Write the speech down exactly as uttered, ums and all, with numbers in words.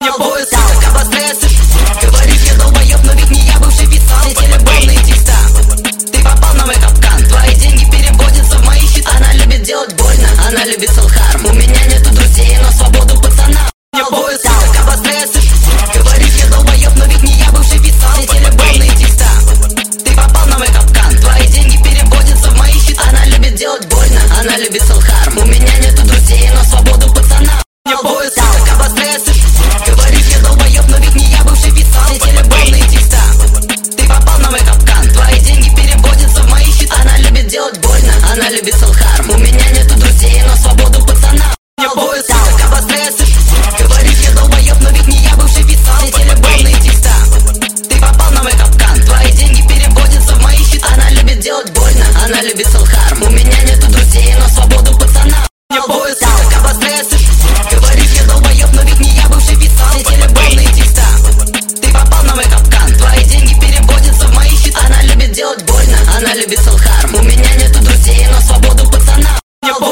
Мне пояс, так обостряется. Говоришь, я долбоёб, но ведь не я бывший писал эти любовные текста. Ты попал на мой капкан, твои деньги переводятся в мои счета. Она любит делать больно, она любит селхарм. У меня нету друзей, но свободу пацана. Мне пояс, так обостряется. Говоришь, я долбоёб, но ведь не я бывший писал эти любовные текста. Ты попал на мой капкан, твои деньги переводятся в мои счета. Она любит делать больно, она любит селхарм. У меня нету друзей, но свободу пацана. Мне пояс, так обостряется. Говоришь, я долбоёб, но ведь не я бывший писал эти любовные текста. Ты попал на мой капкан, твои деньги переводятся в мои счета. Она любит делать больно, она любит селхарм. У меня нету друзей, но свободу пацана. Мне пояс, так обостряется. Говоришь, я долбоёб, но ведь не я бывший писал эти любовные текста. Ты попал на мой капкан, твои деньги переводятся в мои счета. Она любит делать больно, она любит селхарм. У меня нету друзей, но свободу пацана. Мне пояс, так обостряется. Говоришь, я долбоёб, но ведь не я бывший писал эти любовные текста. Ты попал на мой капкан, твои деньги переводятся в мои счета. Она любит делать больно, она любит селхарм. У меня нету друзей, но свободу пацана. Мне пояс.